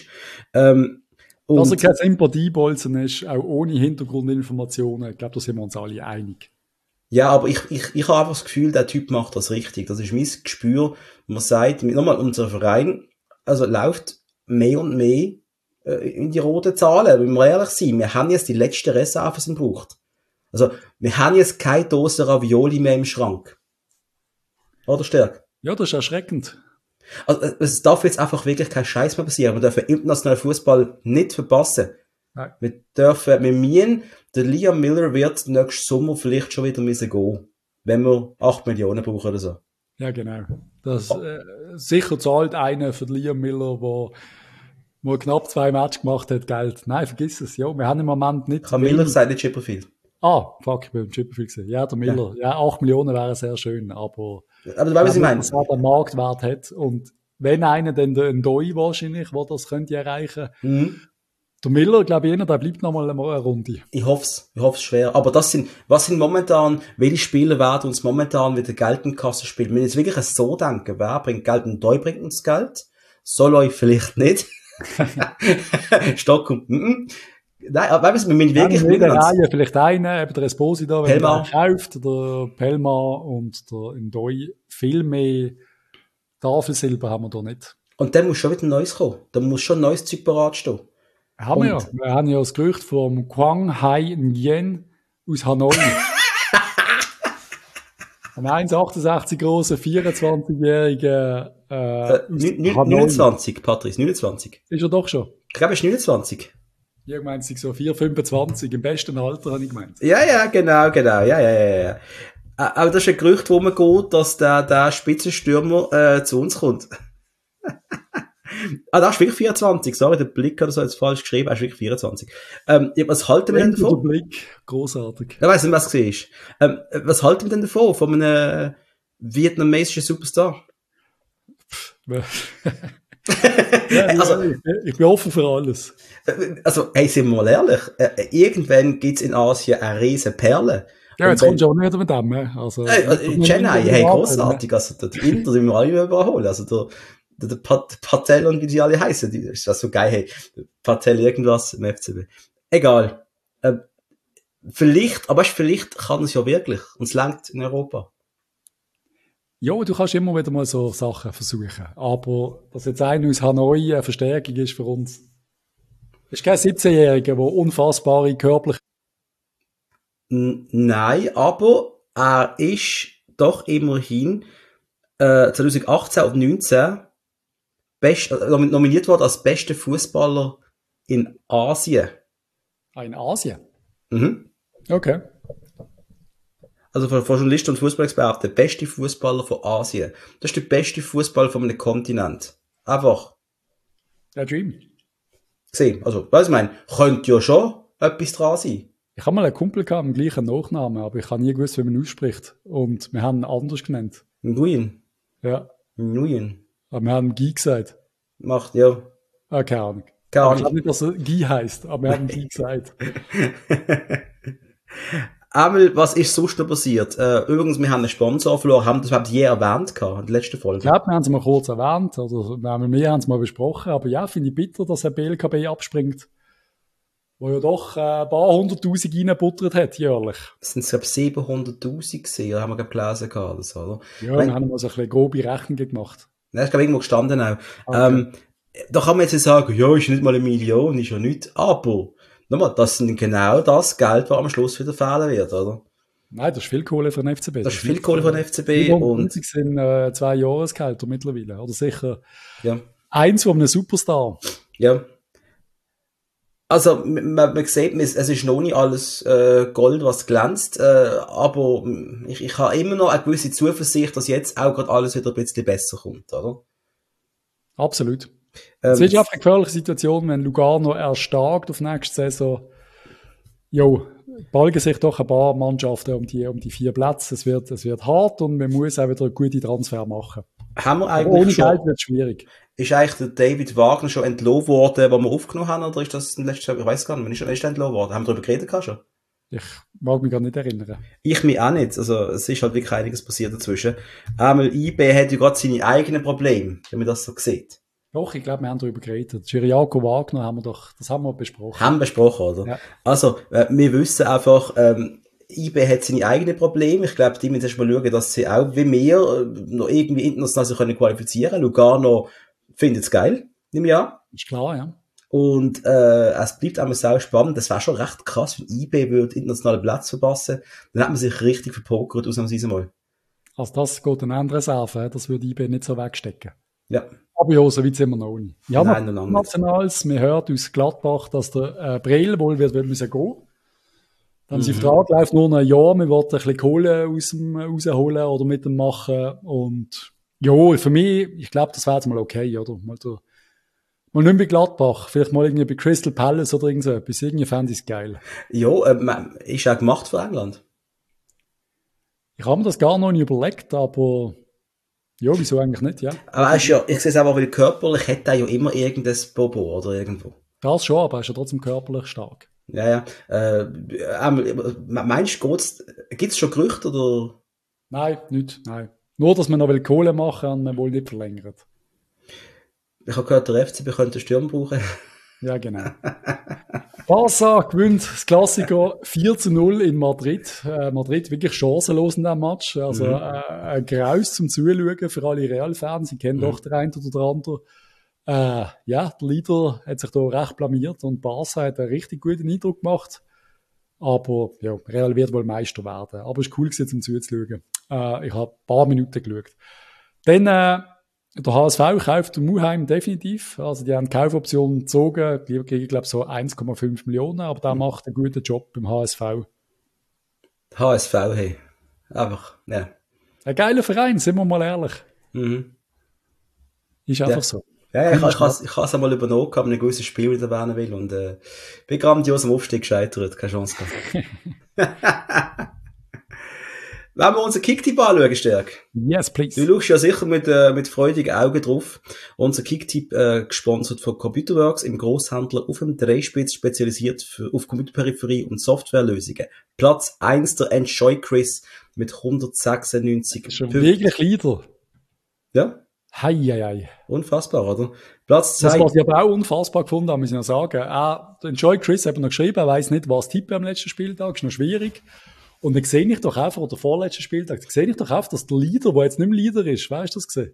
Dass er kein Sympathiebolzen ist, auch ohne Hintergrundinformationen, ich glaube, da sind wir uns alle einig. Ja, aber ich habe einfach das Gefühl, der Typ macht das richtig. Das ist mein Gespür. Man sagt, nochmal, unser Verein, also läuft mehr und mehr in die roten Zahlen, wenn wir ehrlich sind. Wir haben jetzt die letzten Reserven, die es braucht. Also, wir haben jetzt keine Dose Ravioli mehr im Schrank. Oder Stärk? Ja, das ist erschreckend. Also, es darf jetzt einfach wirklich kein Scheiß mehr passieren. Wir dürfen internationalen Fußball nicht verpassen. Nein. Wir müssen, der Liam Miller wird nächsten Sommer vielleicht schon wieder müssen gehen, wenn wir 8 Millionen brauchen oder so. Ja, genau. Das sicher zahlt einer für Liam Miller, wo knapp 2 Matches gemacht hat, Geld. Nein, vergiss es. Ja, wir haben im Moment nicht. Miller sagt nicht Chipperfield. Fuck, ich bin im Chipperfield gesehen. Ja, der Miller. Ja, 8 Millionen wäre sehr schön, aber du weißt, was ich meine. Was er den Marktwert hat. Und wenn einer dann der Ndoi wahrscheinlich, der das könnte erreichen. Der Miller, glaube ich, der bleibt noch mal eine Runde. Ich hoffe es schwer. Aber was sind momentan, welche Spieler werden uns momentan wieder Geld in die Kasse spielen? Wenn wir jetzt wirklich so denken, wer bringt Geld? Ndoi bringt uns Geld. Soloy vielleicht nicht. Stockholm, Nein, aber wir müssen wirklich in der Reihe vielleicht einen, eben der Esposito, wenn Pelma er kauft, der Pelma und der Ndoi. Viel mehr Tafelsilber haben wir da nicht. Und dann muss schon wieder Neues kommen. Da muss schon ein neues Zeug parat stehen. Haben wir ja. Wir haben ja das Gerücht vom Quang Hai Nguyen aus Hanoi. Ein 1,68 großer, 24-jähriger 29, Patrice, 29. Ist er doch schon? Ich glaube, er ist 29. Ich meine, es sind so 4, 25, im besten Alter, habe ich gemeint. Ja, genau, ja. Aber das ist ein Gerücht, wo man geht, dass der Spitzenstürmer zu uns kommt. Da ist wirklich 24, sorry, der Blick hat so jetzt falsch geschrieben, er ist wirklich 24. Was halten wir denn davon? Der Blick, großartig. Ich weiss nicht, was du siehst. Was halten wir denn davon, von einem vietnamesischen Superstar? Also, ich bin offen für alles. Also, hey, sind wir mal ehrlich, irgendwann gibt's in Asien eine riesen Perle. Ja, jetzt kommst du auch nicht mit dem, also. Chennai, hey, grossartig, also, die Inter, die wir alle überholen, also, der Patel und wie die alle heißen, ist das so geil, hey, Patel irgendwas im FCB. Egal. Vielleicht kann es ja wirklich, und es langt in Europa. Ja, du kannst immer wieder mal so Sachen versuchen. Aber, dass jetzt einer aus Hanoi eine Verstärkung ist für uns, ist kein 17-Jähriger, der unfassbare körperliche Nein, aber er ist doch immerhin 2018 und 19 nominiert worden als bester Fußballer in Asien. In Asien? Mhm. Okay. Also von Journalisten und Fußballexperten, der beste Fußballer von Asien. Das ist der beste Fußballer von einem Kontinent. Einfach. Der Dream. Gesehen. Also, was ich meine, könnte ja schon etwas dran sein. Ich habe mal einen Kumpel gehabt mit dem gleichen Nachnamen, aber ich habe nie gewusst, wie man ihn ausspricht. Und wir haben ihn anders genannt. Nguyen. Ja. Nguyen. Aber wir haben Guy gesagt. Macht, ja. Keine Ahnung. Keine Aber ich Ahnung. glaube nicht, dass er Guy heisst, aber wir haben Guy gesagt. Einmal, was ist sonst noch passiert? Übrigens, wir haben einen Sponsor verloren, haben das überhaupt je erwähnt gehabt, in der letzten Folge. Ich glaube, wir haben es mal kurz erwähnt, oder wir haben es mal besprochen, aber ja, finde ich bitter, dass ein BLKB abspringt, wo ja doch ein paar 100'000 reingebuttert hat, jährlich. Das sind, glaube ich, 700'000 gewesen, oder haben wir, glaube ich, gelesen gehabt, oder so, oder? Ja, wir haben mal so ein bisschen grobe Rechnungen gemacht. Das ist, glaube ich, irgendwo gestanden auch. Okay. Da kann man jetzt sagen, ja, ist nicht mal 1 Million, ist ja nichts, aber, nochmal, das sind genau das Geld, das am Schluss wieder fehlen wird, oder? Nein, das ist viel Kohle für den FCB. Das ist viel Kohle von den FCB und 750 sind 2 Jahresgehälter mittlerweile. Oder sicher ja. eins von einem Superstar. Ja. Also, man sieht, es ist noch nicht alles Gold, was glänzt, aber ich habe immer noch eine gewisse Zuversicht, dass jetzt auch gerade alles wieder ein bisschen besser kommt, oder? Absolut. Es ist einfach eine gefährliche Situation, wenn Lugano erstarkt auf nächste Saison. Jo, balgen sich doch ein paar Mannschaften um die 4 Plätze. Es wird hart und man muss auch wieder gute Transfer machen. Haben wir Aber eigentlich ohne schon, Geld wird es schwierig. ist eigentlich der David Wagner schon entlohnt worden, was wir aufgenommen haben, oder ist das im letzten Jahr, ich weiß gar nicht, wann ist er entlohnt worden? Haben wir darüber geredet gehabt schon? Ich mag mich gar nicht erinnern. Ich mich auch nicht, also es ist halt wirklich einiges passiert dazwischen. Einmal IB hat ja gerade seine eigenen Probleme, wenn man das so sieht. Doch, ich glaube, wir haben darüber geredet. Chiriaco Wagner das haben wir besprochen. Haben besprochen, oder? Ja. Also, wir wissen einfach, IB hat seine eigenen Probleme. Ich glaube, die müssen erst mal schauen, dass sie auch wie wir noch irgendwie international sich qualifizieren können. Lugano findet es geil, nehme ich an. Ist klar, ja. Und es bleibt einmal sau spannend. Das wäre schon recht krass, wenn IB würde internationalen Platz verpassen. Dann hat man sich richtig verpokert, ausnahmsweise mal. Also das geht einen anderen Reserve. Das würde IB nicht so wegstecken. Ja. Aber ja, so weit sind wir noch nicht. Ja, Nein, noch noch lange nicht. Nationals. Man hört aus Gladbach, dass der Breel wohl wird müssen gehen. Dann sein Vertrag läuft nur noch ein Jahr. Man will ein bisschen Kohle aus dem rausholen oder mit dem machen. Und ja, für mich, ich glaube, das wäre jetzt mal okay, oder? Mal nicht bei Gladbach. Vielleicht mal irgendwie bei Crystal Palace oder irgend so etwas. Irgendwie fände ich es geil. Ja, ist auch gemacht für England. Ich habe mir das gar noch nicht überlegt, aber ja, wieso eigentlich nicht, ja? Aber er ist ja, ich sehe es einfach, weil körperlich hat er ja immer irgendein Bobo oder irgendwo. Das schon, aber er ist ja trotzdem körperlich stark. Ja, ja. Meinst du, gibt's schon Gerüchte oder? Nein, nicht, nein. Nur, dass man noch Kohle machen und man wohl nicht verlängert. Ich habe gehört, der FCB könnte einen Stürmer brauchen. Ja, genau. Barca gewinnt das Klassiker 4:0 in Madrid. Madrid wirklich chancenlos in diesem Match. Also ein Graus zum Zuschauen für alle Real-Fans. Sie kennen doch den einen oder den anderen. Ja, der Leader hat sich da recht blamiert und Barca hat einen richtig guten Eindruck gemacht. Aber ja, Real wird wohl Meister werden. Aber es war cool gewesen, zum Zuzuschauen. Ich habe ein paar Minuten geschaut. Dann der HSV kauft den Muheim definitiv. Also die haben die Kaufoption gezogen, gegen, glaube ich, so 1,5 Millionen, aber der macht einen guten Job beim HSV. HSV, hey. Einfach, ja. Ein geiler Verein, sind wir mal ehrlich. Ist einfach so. Ja, ich habe es einmal übernommen, ob ich ein gewisses Spiel wieder erwähnen will und bin grandios am Aufstieg gescheitert, keine Chance gehabt. Wenn wir unseren Kicktipp anschauen, Stärk. Yes, please. Du schaust ja sicher mit freudigen Augen drauf. Unser Kicktipp gesponsert von Computerworks, im Grosshandler auf dem Dreispitz, spezialisiert auf Computerperipherie und Softwarelösungen. Platz 1 der Enjoy Quiz mit 196 Schon wirklich Leader. Ja. Hei. Unfassbar, oder? Platz 2. Das, was ich aber auch unfassbar gefunden habe, muss ich noch sagen. Der Enjoy Chris hat noch geschrieben, er weiss nicht, was tippen am letzten Spieltag, ist noch schwierig. Und dann sehe ich doch einfach, oder vorletzten Spieltag, dann sehe ich doch einfach, dass der Leader, der jetzt nicht mehr Leader ist, weißt du das gesehen?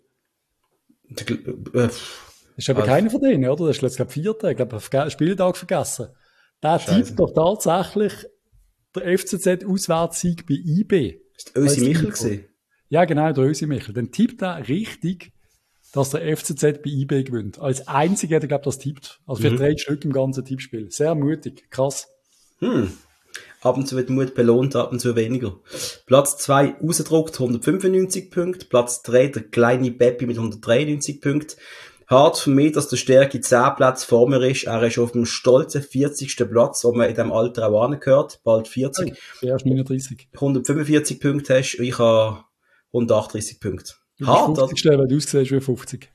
Das ist aber keiner von denen, oder? Das ist, glaube ich, Vierter, ich glaube, auf den Spieltag vergessen. Der tippt doch tatsächlich der FCZ-Auswärtssieg bei IB. Ist der Ösi Michel gewesen? Ja, genau, der Ösi Michel. Dann tippt er richtig, dass der FCZ bei IB gewinnt. Als einziger hat er, glaube ich, das tippt. Also für 3 Stück im ganzen Tippspiel. Sehr mutig, krass. Ab und zu wird Mut belohnt, ab und zu weniger. Platz 2 rausgedruckt, 195 Punkte. Platz 3 der kleine Beppi mit 193 Punkten. Hart für mich, dass der Stärke 10 Plätze vor mir ist. Er ist auf dem stolzen 40. Platz, wo man in diesem Alter auch angehört. Bald 40. Der ist 39. 145 Punkte hast, ich habe 138 Punkte. Du Hart, bist 50. Weil du aussiehst wie 50.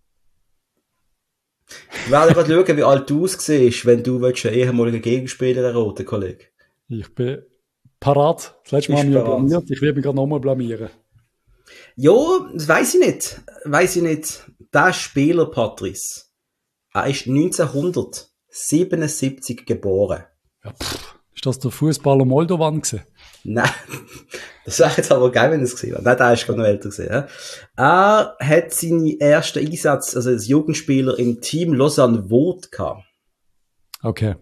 Ich werde gerade schauen, wie alt du aussiehst, wenn du einen ehemaligen Gegenspieler erraten, Kollege. Ich bin parat. Das letzte Mal haben wir ja blamiert. Ich werde mich gerade nochmal blamieren. Ja, das weiss ich nicht. Der Spieler, Patrice, er ist 1977 geboren. Ja, ist das der Fußballer Moldovan gewesen? Nein, das wäre jetzt aber geil, wenn er es gesehen hat. Nein, der ist gar noch älter gewesen. Ja. Er hat seine ersten Einsätze, also als Jugendspieler im Team Lausanne-Wood gehabt. Okay.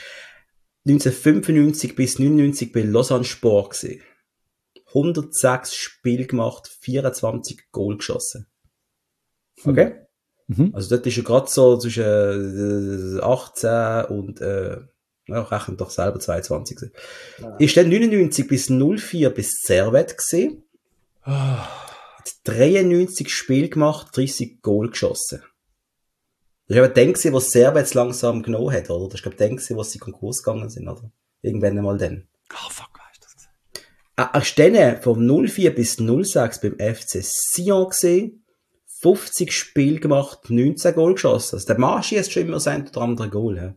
1995 bis 99 bei Lausanne Sport gewesen. 106 Spiele gemacht, 24 Goal geschossen. Okay? Also dort ist er gerade so zwischen 18 und rechnet doch selber 22 gewesen. Ja. Ist dann 99 bis 04 bis Servet gewesen. Hat 93 Spiele gemacht, 30 Goal geschossen. Das war aber dann gewesen, was Servet langsam genommen hat, oder? Das ist glaube ich dann gewesen, was sie Konkurs gegangen sind, oder? Irgendwann einmal dann. Oh fuck, weißt du das? Er ist dann von 04 bis 06 beim FC Sion gewesen. 50 Spiele gemacht, 19 Goal geschossen. Also der Mann schießt schon immer sein oder andere Goal. Ja.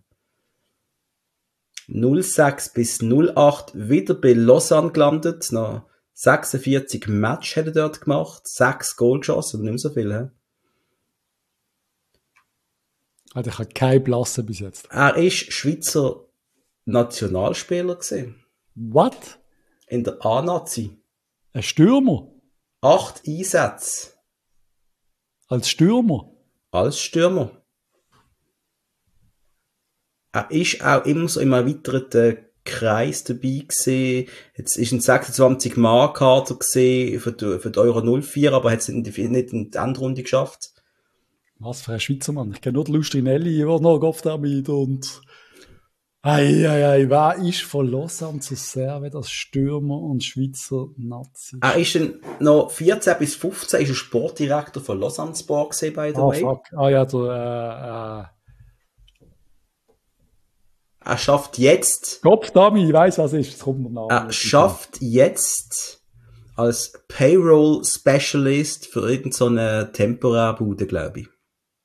06 bis 08 wieder bei Lausanne gelandet. Noch 46 Match hat er dort gemacht. 6 Goal geschossen, nicht mehr so viel. Ja. Also ich habe keine Blasse bis jetzt. Er ist Schweizer Nationalspieler gewesen. What? In der A-Nazi. Ein Stürmer? 8 Einsätze. Als Stürmer? Als Stürmer. Er ist auch immer so im erweiterten Kreis dabei gewesen. Jetzt ist ein 26-Mann-Kader gewesen für die Euro 04, aber hat es nicht in die Endrunde geschafft. Was für ein Schweizer Mann. Ich kenne nur den Lustrinelli, der noch auf damit und wer ist von Lausanne zu Servet als Stürmer und Schweizer Nazi? Er ist dann noch 14 bis 15 ist er Sportdirektor von Lausanne Sport gewesen, by the way. Fuck. Er schafft jetzt... Kopfdami, ich weiss, was es ist. Das kommt mir nach. Er schafft jetzt als Payroll Specialist für irgendeine Temporärbude, glaube ich.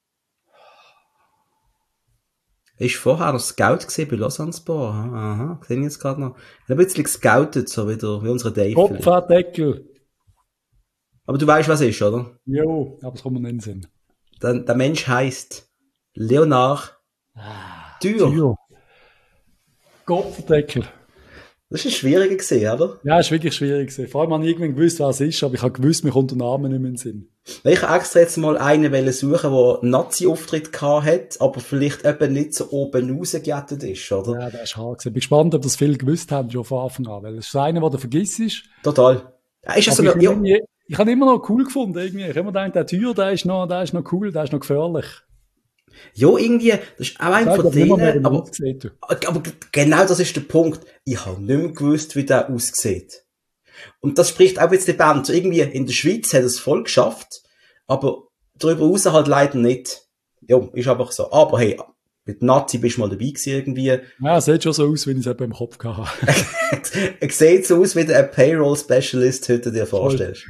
Ist vorher noch Scout gewesen bei Lausanne Sport. Aha, sehe ich jetzt gerade noch. Ein bisschen gescoutet, so wieder, wie unsere Dave. Kopfdeckel. Aber du weißt, was es ist, oder? Jo, aber es kommt mir nicht in den Sinn. Der Mensch heisst Leonard Dürr. Kopfdeckel. Das ist ein schwieriger gewesen, oder? Ja, es war wirklich schwierig gewesen. Vor allem habe ich irgendwann gewusst, was es ist, aber ich habe gewusst, mir kommt der Name nicht mehr in den Sinn. Ich habe extra jetzt mal einen suchen, der einen Nazi-Auftritt gehabt hat, aber vielleicht eben nicht so oben rausgejettet ist, oder? Ja, das ist hart gewesen. Ich bin gespannt, ob das viele gewusst haben, schon von Anfang an, weil es ist einer, den du vergisst. Total. Ja, ist aber ich habe immer noch cool gefunden, irgendwie. Ich habe immer gedacht, der Tür, der ist noch cool, der ist noch gefährlich. Ja, irgendwie, das ist auch einer von denen, aber genau das ist der Punkt. Ich habe nicht mehr gewusst, wie der aussieht. Und das spricht auch jetzt die Band. So irgendwie in der Schweiz hat er es voll geschafft, aber darüber raus halt leider nicht. Ja, ist einfach so. Aber hey, mit Nazi bist du mal dabei gewesen irgendwie. Ja, sieht schon so aus, wie ich es eben im Kopf hatte. Es sieht so aus, wie du einen Payroll-Specialist heute dir vorstellst.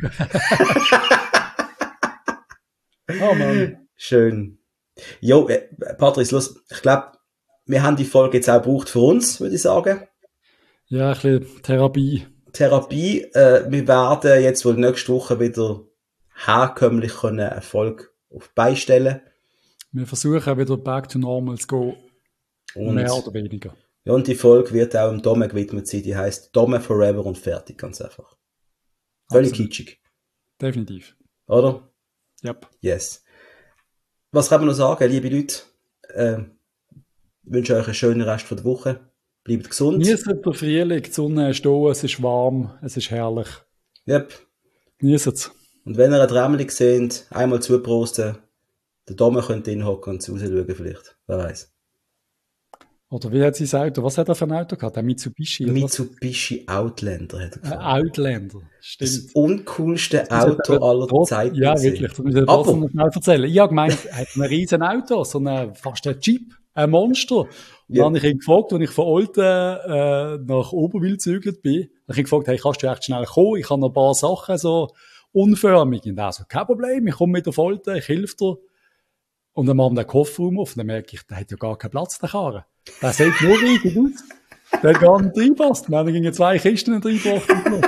Oh Mann. Schön. Jo, Patrice, los, ich glaube, wir haben die Folge jetzt auch gebraucht für uns, würde ich sagen. Ja, ein bisschen Therapie. Wir werden jetzt wohl nächste Woche wieder herkömmlich eine Folge auf beistellen. Wir versuchen wieder back to normal zu gehen. Und mehr oder weniger. Ja, und die Folge wird auch dem Dome gewidmet sein. Die heisst Dome Forever und fertig, ganz einfach. Völlig kitschig. Definitiv. Oder? Yep. Yes. Was kann man noch sagen, liebe Leute? Wünsche euch einen schönen Rest von der Woche. bleibt gesund. Genießt den Frühling, die Sonne ist da, es ist warm, es ist herrlich. Yep. Genießt es. Und wenn ihr eine Tremmel seht, einmal zuprosten, der Dome könnt ihr hinhocken und rausschauen vielleicht. Wer weiß. Oder wie hat sie sein Auto? Was hat er für ein Auto gehabt? Ein Mitsubishi? Oder was? Mitsubishi Outlander hat er Ein gefahren. Outlander, Das stimmt. uncoolste Auto aller Zeiten. Ja, gewesen. wirklich. Das muss ich Aber- trotzdem noch schnell erzählen. Ich habe gemeint, er hat ein riesen Auto, fast ein Jeep, ein Monster. Und Ja. dann habe ich ihn gefragt, als ich von Olten nach Oberwil gezügelt bin, habe ich ihn gefragt, hey, kannst du echt schnell kommen? Ich habe noch ein paar Sachen so unförmig. Und er so, kein Problem, ich komme mit der Folter, ich helfe dir. Und dann machen wir den Kofferraum auf und dann merke ich, der hat ja gar keinen Platz, der Karren. Der sieht nur riesig aus. Der hat gar nicht reinpasst. Wir haben gegen 2 Kisten reingebracht.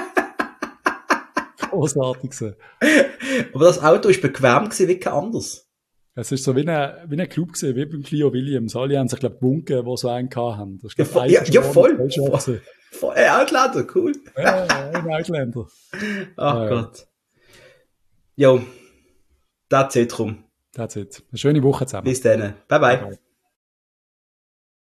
Großartig gewesen. Aber das Auto war bequem gewesen, wie kein anderes. Es ist so wie ein Club gewesen, wie beim Clio Williams. Alle haben sich, glaube ich, Bunken, die so einen haben. Das ist, Ja, glaub, ja, voll. Gesellschaft. Voll. Outlander, cool. Ja, ein Outlander. Ach Gott. Jo, that's it, rum. That's it. Eine schöne Woche zusammen. Bis dann. Bye bye. Bye.